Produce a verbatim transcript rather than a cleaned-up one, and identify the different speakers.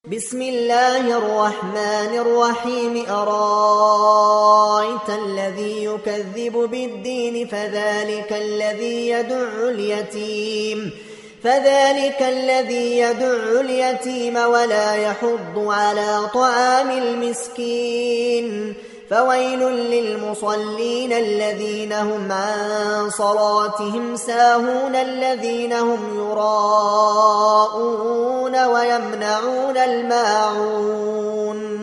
Speaker 1: بسم الله الرحمن الرحيم أرايت الذي يكذب بالدين فذلك الذي يدع اليتيم فذلك الذي يدع اليتيم ولا يحض على طعام المسكين فويل للمصلين الذين هم عن صلاتهم ساهون الذين هم يراءون ويمنعون الماعون